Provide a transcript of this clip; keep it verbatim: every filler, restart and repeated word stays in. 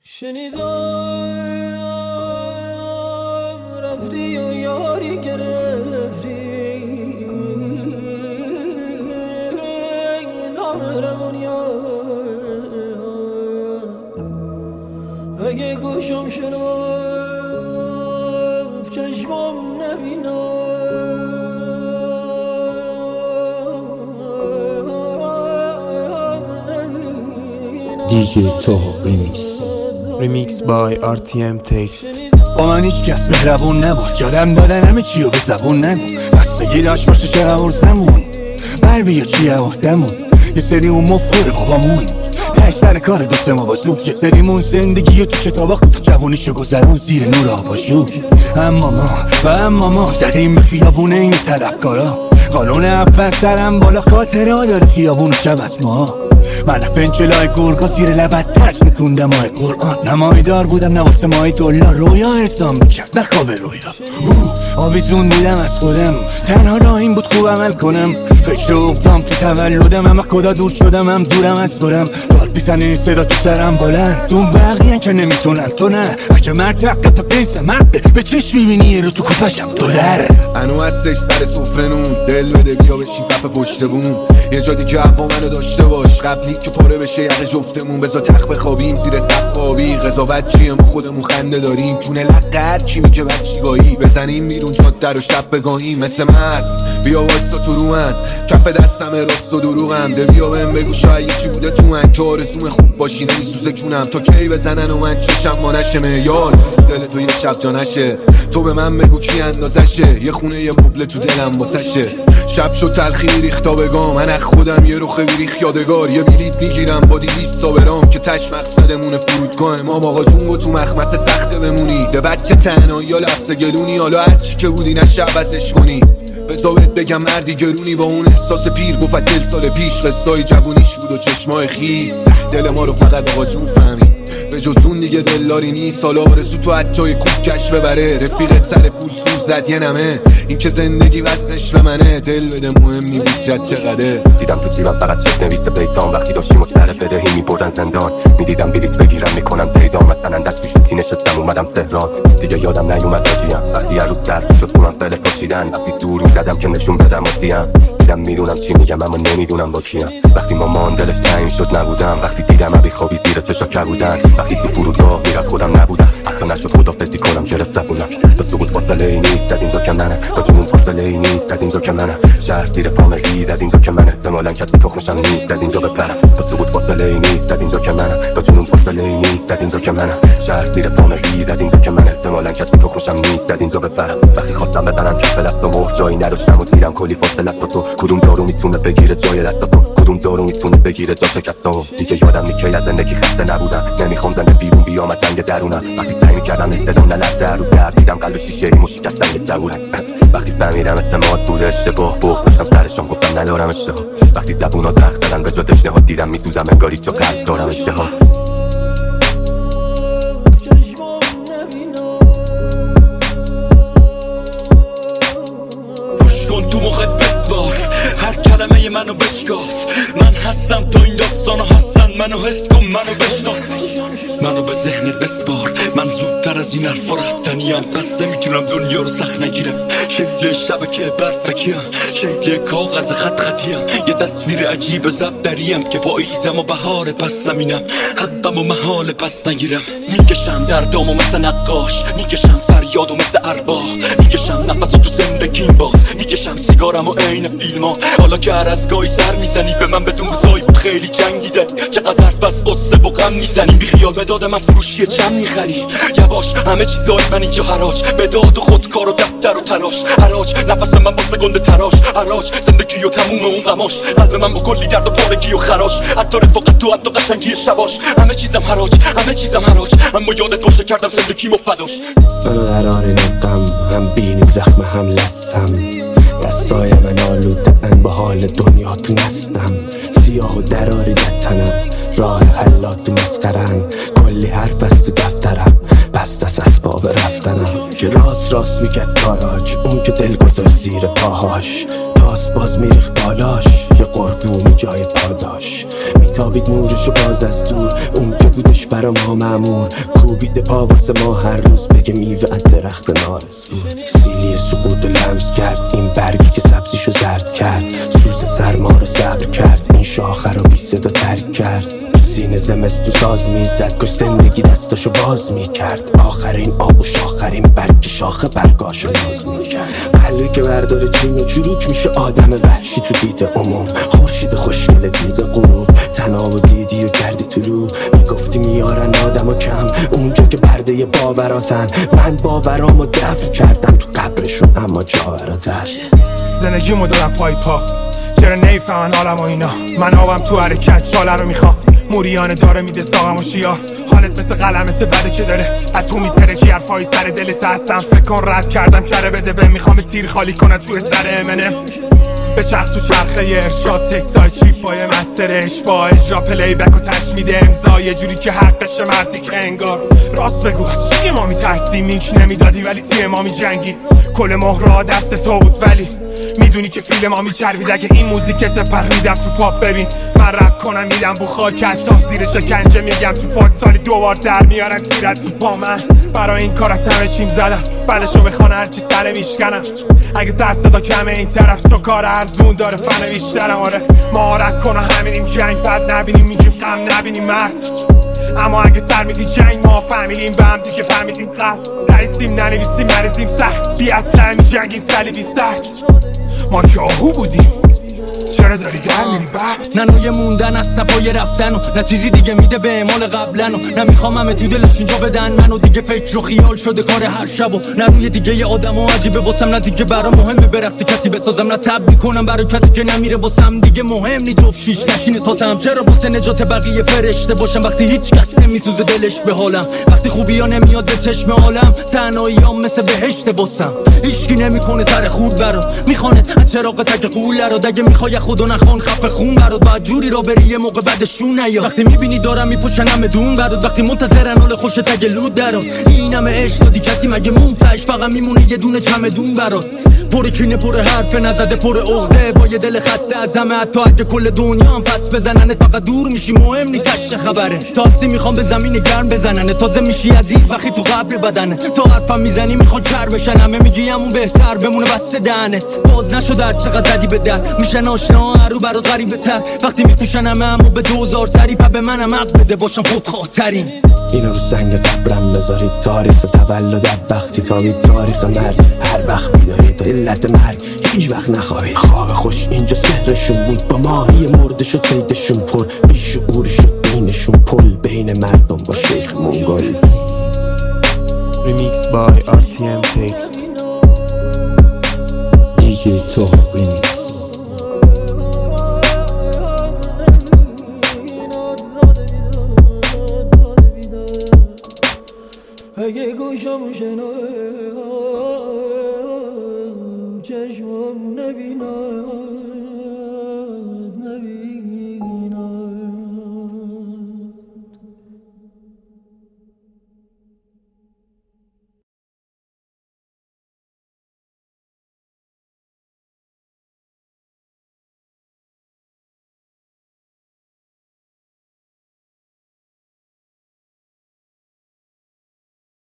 شنیدم رفتی و یاری گرفتی نامرمون یار اگه گوشم شنف چشمم نبینم دی جی توها ریمیکس ریمیکس بای آر تی ام تکست. با من هیچ کس مهربون نبود، یادم دادن همه چی و به زبون نگو، بستگی داشت باشه چه قورسمون بر بیا چی عهدمون، یه سری اون مفخور بابامون نش سر کار دوست ما با سوک، یه سریمون زندگی و تو کتابا تو جوونیشو گذرون زیر نور آبا شوک. اما ما و اما ما زدیم به خیابون این طلبکارا، قانون اول سرم بالا خاطره ها داره خیابون شب از ما. من فنچلای گرگا زیر لبت ترش میکوندم آی قرآن، نمایدار بودم نواسه مای دلار، رویا ارسام میکرد نه خواب رویا. آویزون بودم از خودم، تنها راه این بود خوب عمل کنم، فکر افتام تو تولدم، اما خدا دور شدم هم دورم از دورم، داد بیزنه این صدا تو سرم بلند، دون بقیهن که نمیتونن تو نه، اگه مرد رفت تا پینسه مرد به چشم میبینی یه رو تو کپشم دو در انو هستش سر سفرنون، دل بده بیا بشین کف پشت بوم، یه جا دیگه هوا منو داشته باش قبلی که پاره بشه یقه جفتمون، بذار تخت بخوابیم زیر سقف آبی، قضاوت چیه ما خودمون خنده داریم، چونه لقر چی میگه بچگاهی، بزنیم بیرون جاده رو شب بگاهیم مثل مرد، بیا وایسا تو رو من کف دستم راست و دروغم، ده بیا بهم بگو شاید یکی بوده تو من که آرزوم خوب باشی نمیسوزه جونم، تا کی بزنن و من چشم ما نشه معیار دل تو یه شب جا نشه، تو به من بگو کی اندازشه، یه خونه یه مبل تو دلم واسشه، شب شد تلخی ریختا بگام، من از خودم یه رخ بیریخ یادگار، یه بلیت میگیرم با دیویست تا برام که تش مقصدمونه فرودگاه امام آقا جون و تو مخمسه سخته بمونی، ده بچه تنهایی یا لفظ گلونی، حالا هرچی که بودی نه شب بسش کنی، بذارت بگم مردی گرونی با اون احساس پیر گفت دل سال پیش قصای جوونیش بود و چشمای خیس، دل ما رو فقط آقا جون فهمید، به جز اون دیگه دلداری نیست، حالا آرزو تو حتی کوب کش ببره، رفیقت سر پول سور زد یه نمه، این که زندگی وزنش به منه، دل بده مهم نی بود جد چقدره، دیدم تو جیبم فقط چک نویس بیتام، وقتی داشتیم و سر بدهی میبردن زندان، میدیدم بلیت بگیرم میکنم پیدا، مثلا دست پیشتی نشستم اومدم تهران، دیگه یادم نیومد راجیم، وقتی هر روز صرف شد تو من فعل پاچیدن، وقتی سور میزدم که نشون بدم عادیم، دیدم میدونم چی میگم اما نمیدونم با کیم، وقتی مامان دلش تنگ شد نبودم، وقتی دیدم ابی خوابی زیر چشا کبودن، وقتی تو فرودگاه میرفت خودم نبودم، حتی نشد خدافظی کنم گرفت زبونم، تا سقوط فاصله ای نیست از اینجا که منم، تا جنون فاصله ای نیست از اینجا که منم، شهر زیر پام ریز از اینجا که من احتمالاً کسی تخمشم نیست از اینجا بپرم، تا سقوط فاصله ای نیست از اینجا که منم، تا جنون فاصله ای نیست از اینجا که منم، شهر زیر پام ریز از اینجا که من احتمالاً کسی تخمشم نیست از اینجا بپرم، وقتی خواستم بزنم کف دست و مهر جایی نداشتم و دیدم کلی فاصله است با تو، کدوم دارو میتونه بگیره جای دستاتو، کدوم دارو میتونه بگیره جا شکستامو، دیگه یادم نی کی از زندگی خسته نبودم، نمیخوام زنده بیرون بیام جنگ درونم، وقتی سعی میکردم این صدا نلرزه رو درد، دیدم قلب شیشه‌ای مو شکستم یه صبورم، وقتی فهمیدم اعتماد بود اشتباه، بغض داشتم سرشم گفتم ندارم اشتها، وقتی زبونا زخم زدن به جا تشنهاد، دیدم میسوزم انگاری چو قلب دارم اشتها. گوش کن تو موقع بزبار هر کلمه منو بشکاف، من هستم تو این داستانو هستن، منو حس کن منو بشناف، منو به ذهنت بسپار، من زودتر از این حرفا رفتنیم، پس نمیتونم دنیا رو سخت نگیرم، شکل شبکه برفکیم، شکل کاغذ خط خطیم، یه تصویر عجیب زب دریم که پاییزم و بهار پس زمینم، حقم و محال پس نگیرم، میکشم دردامو مثل نقاش، میکشم فریادو مثل ارباح، میکشم نفسو تو زندگیم باز، میکشم سیگارم و عین فیلم ها، حالا که هر از گاهی سر میزنی به من بدون روزایی بود خیلی جنگیده، چقدر پس قصه و غم میزنی، بی خیال مداد من فروشی چم میخری، یواش همه چیزای من اینجا حراج، به داد و خودکار و دفتر و تلاش، حراج نفس من واسه گنده تراش، حراج زندگی و تموم اون غماش، قلب من با کلی درد و پارگی و خراش، حتی رفاقت تو حتی قشنگی شباش، همه چیزم حراج همه چیزم حراج، اما یادت باشه کردم زندگیمو فداش، منو در آن غم هم بینیم زخم هم لسم، دستای من آلوده‌اند با حال دنیا تو نستم، سیاه و دراری در تنم، راه حلات تو مسترن، کلی حرف از تو دفترم، بست از اسباب رفتنم، که راست راست میگد تاراج، اون که دل گذاشت زیر پاهاش، تاس باز میریخ بالاش، یه قربونی جای پاداش، میتابید نورشو باز از دور، اون که نبودش برا ما مامور، کوبیده پا واسه ما هر روز بگه میوه از درخت نارس بود. سیلی سقوط لمس کرد این برگی که سبزیشو زرد کرد، سوز سرما رو صبر کرد این شاخه رو بی صدا ترک کرد. سینه زمستو ساز میزد کاش زندگی دستاشو باز میکرد، آخرین آبوش آخرین برگ شاخه برگاشو ناز میکرد. قلبی که برداره جون و چروک میشه آدم وحشی تو دید عموم، خورشید خوشگل دیگه غروب تناب و دیدی و کردی تو رو. میگفتی میارن آدم و کم اونجا که برده باوراتن، من باورامو دفن کردم تو قبرشون اما جاوراتر. زندگیمو دارم پای پا، چرا نیفهمن حالم و اینا، من آبم تو حرکت چاله رو میخوام، موریانه داره میده ساقم و شیا. حالت مثل قلم مثل بده که داره از تو میترکی حرفای سر دلت هستم، فکر کن رد کردم کره بده به میخوام تیر خالی کنه توی سر امنه. به چرخ تو چرخه ارشاد تکسای چیپ بای مسترش با اجرا پلی بک و تشمیده امضا، یه جوری که حقش مردی که انگار. راست بگو از چی ما میترسی؟ میک نمیدادی ولی تیم ما میجنگید، کل مهرها دست تو بود ولی میدونی که فیلم ما میچربید. اگه این موزیکت پریدم تو پاپ ببین من رک کنم میدم بو خاکت تا زیر شکنجه میگم تو پاک سالی دوبار در میارن تیرت تو پا. من برای این کارت همه چیم زدم بعدشو بخوانه هرچی سره میشکنم. اگه سر صدا کمه این طرف چون کار ارزون داره فن بیشترم. آره مهارت کنه همینیم جنگ بعد نبینیم میگیم غم نبینیم مرد، اما اگه سر میدی جنگ ما فهمیدیم به هم دیگه فهمیدیم قرد. دریدیم ننویسیم نریزیم سخت بی اصلا می جنگیم صلیبی سخت. ما که آهو بودیم چرا داری در میری بعد؟ نه نوی موندن است نه پای رفتن و نه چیزی دیگه میده به اعمال قبلن و نه میخوام همه تو دلش اینجا بدن منو دیگه فکر و خیال شده کار هر شب و نه روی دیگه ی آدم و عجیبه واسم، نه دیگه برا مهمه برقصی کسی بسازم، نه تب میکنم برای کسی که نمیره واسم دیگه مهم نی جفت شیش نشینه تاسم. چرا واسه نجات بقیه فرشته باشم وقتی هیچ کس نمیسوزه دلش به حالم، وقتی خوبی ها نمیاد به چشم عالم تنهاییام مثل بهشت واسم. هیچکی نمیکنه تر خورد برا میخونه از چراغ تک قوله رو، دگه میخوای خودو نخون خفه خون برات بعد جوری را بری یه موقع بعدشون نیا. وقتی میبینی دارم میپوشن همه دون برات، وقتی منتظرن حال خوش تگ لود درات، این همه عشق دادی کسی مگه مونتش فقط میمونه یه دونه چمدون برات. پر کینه پر حرف نزده پر عقده با یه دل خسته از همه، حتی اگه کل دنیا هم پس بزنن فقط دور میشی مهم نی کشت خبره. تاسی میخوام به زمین گرم بزنن تازه میشی عزیز وقتی تو قبر بدنه، تا حرفم میزنی میخواد کر بشن همه میگی همون بهتر بمونه بس دهنت. باز نشد هر چقدر زدی به در میشن آشنا هر رو برات غریبه تر، وقتی میپوشن همه همو به دوزار سری پا به منم حق بده باشم خود خاطرین. اینو رو سنگ قبرم بذارید تاریخ تولد وقتی تابید تاریخ مرگ، هر وقت بیدارید تا علت مرگ هیچ وقت نخوابید. خواب خوش اینجا سهرشون بود با ماهی مرده شد سیدشون پر، بیشعور شد بینشون پل بین مردم با شیخ منگل. Remix by آر تی ام Text. دیجی توها ریمیکس. اگه گوشم شنوه چشمم نبیناد نبیناد